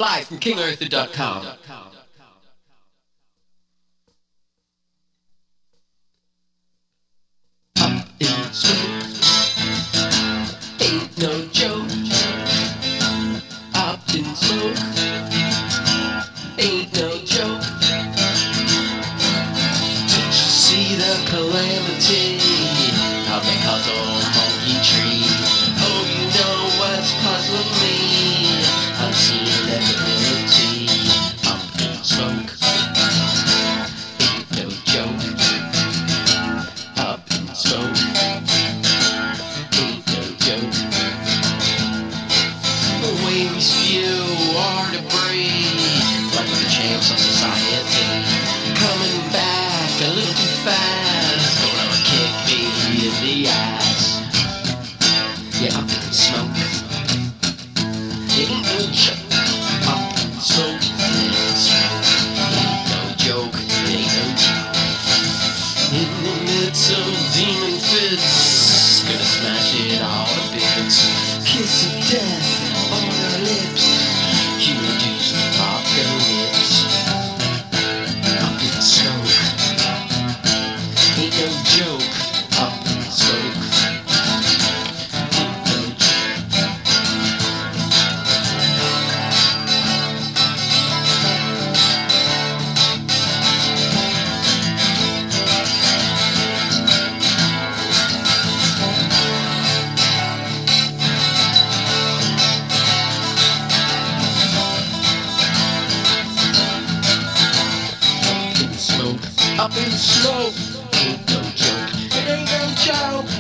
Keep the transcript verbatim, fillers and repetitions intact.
Live from king arthur dot com. Up in smoke, ain't no joke. Up in smoke, ain't no joke. Did you see the calamity of the puzzle monkey tree? Oh, you know what's puzzling me. I've seen inevitability. Up in smoke, ain't no joke. Up in smoke, ain't no joke. The way we spew our debris, like the champs of society, coming back a little too fast. Gonna kick me in the ass. Yeah, up in smoke, ain't no joke. Up in smoke, ain't smoke, ain't no joke, ain't no joke. In the midst of demon fits, gonna smash it all to bits. Kiss of death on our lips, you reduce the apocalypse. Up in smoke, ain't no joke. Up in smoke, ain't no joke. Up in smoke, up in smoke, ain't no joke. It ain't no joke.